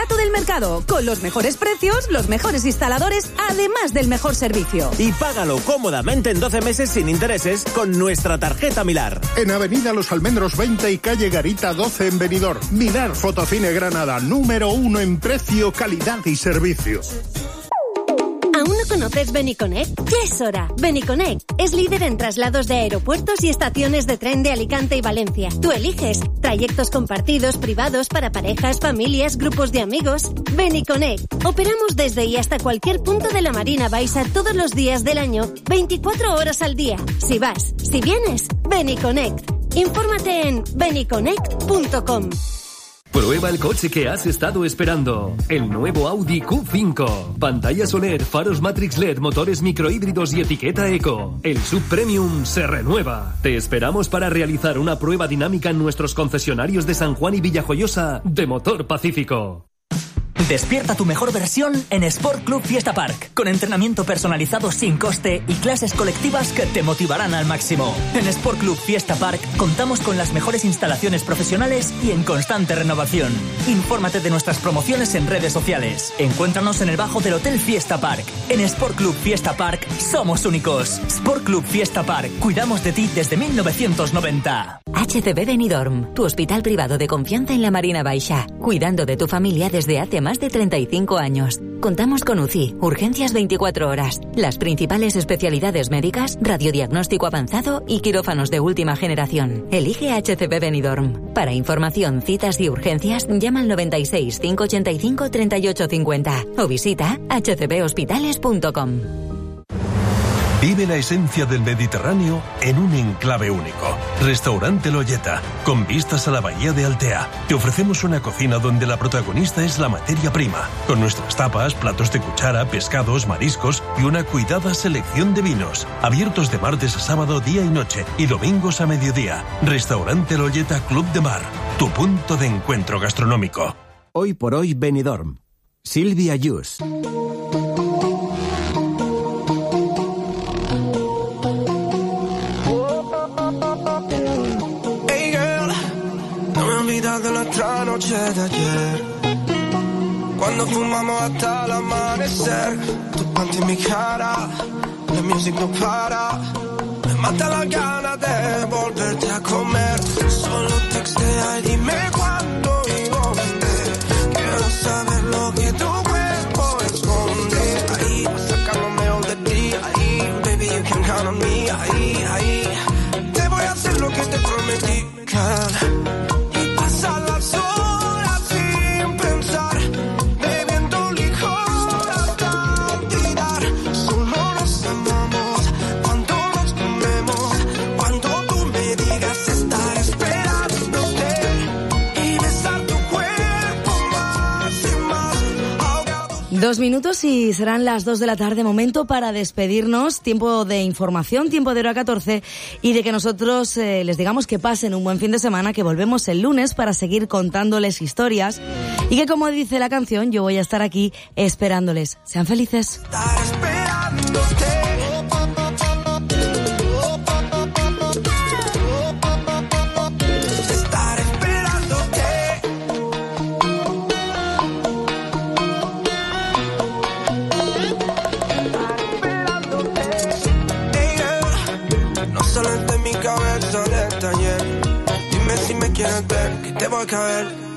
barato del mercado, con los mejores precios, los mejores instaladores, además del mejor servicio. Y págalo cómodamente en 12 meses sin intereses con nuestra tarjeta Milar. En Avenida Los Almendros 20 y calle Garita 12 en Benidorm. Milar Fotocine Granada, número 1 en precio, calidad y servicio. ¿Aún no conoces Beniconnect? Ya es hora. Beniconnect es líder en traslados de aeropuertos y estaciones de tren de Alicante y Valencia. Tú eliges trayectos compartidos, privados, para parejas, familias, grupos de amigos. Beniconnect. Operamos desde y hasta cualquier punto de la Marina Baixa todos los días del año, 24 horas al día. Si vas, si vienes, Beniconnect. Infórmate en beniconnect.com. Prueba el coche que has estado esperando. El nuevo Audi Q5. Pantalla OLED, faros Matrix LED, motores microhíbridos y etiqueta Eco. El Sub Premium se renueva. Te esperamos para realizar una prueba dinámica en nuestros concesionarios de San Juan y Villajoyosa de Motor Pacífico. Despierta tu mejor versión en Sport Club Fiesta Park, con entrenamiento personalizado sin coste y clases colectivas que te motivarán al máximo. En Sport Club Fiesta Park contamos con las mejores instalaciones profesionales y en constante renovación. Infórmate de nuestras promociones en redes sociales. Encuéntranos en el bajo del Hotel Fiesta Park. En Sport Club Fiesta Park somos únicos. Sport Club Fiesta Park, cuidamos de ti desde 1990. HCB Benidorm, tu hospital privado de confianza en la Marina Baixa, cuidando de tu familia desde hace más de 35 años. Contamos con UCI, urgencias 24 horas, las principales especialidades médicas, radiodiagnóstico avanzado y quirófanos de última generación. Elige HCB Benidorm. Para información, citas y urgencias, llama al 96 585 3850 o visita hcbhospitales.com. Vive la esencia del Mediterráneo en un enclave único. Restaurante Loyeta, con vistas a la bahía de Altea. Te ofrecemos una cocina donde la protagonista es la materia prima, con nuestras tapas, platos de cuchara, pescados, mariscos y una cuidada selección de vinos. Abiertos de martes a sábado día y noche y domingos a mediodía. Restaurante Loyeta Club de Mar, tu punto de encuentro gastronómico. Hoy por hoy Benidorm. Silvia Yus. De nuestra noche de ayer, cuando fumamos hasta el amanecer, tu panty en mi cara, la music no para, me mata la gana de volverte a comer. Solo textea y dime cuándo y dónde, quiero saber lo que tu cuerpo esconde. Ahí, para sacar lo mejor de ti, ahí, baby you can count on me, ahí, te voy a hacer lo que te prometí, girl. Las horas sin pensar, bebiendo licor hasta olvidar. Solo nos amamos cuando nos comemos, cuando tú me digas estar esperándote y besar tu cuerpo más y más ahogado. 2 minutos y serán las 2 de la tarde, momento para despedirnos, tiempo de información, tiempo de hora 14 y de que nosotros les digamos que pasen un buen fin de semana, que volvemos el lunes para seguir contándoles historias y que, como dice la canción, yo voy a estar aquí esperándoles. Sean felices. Estar esperándote. 'Quieres ver que te voy a caer?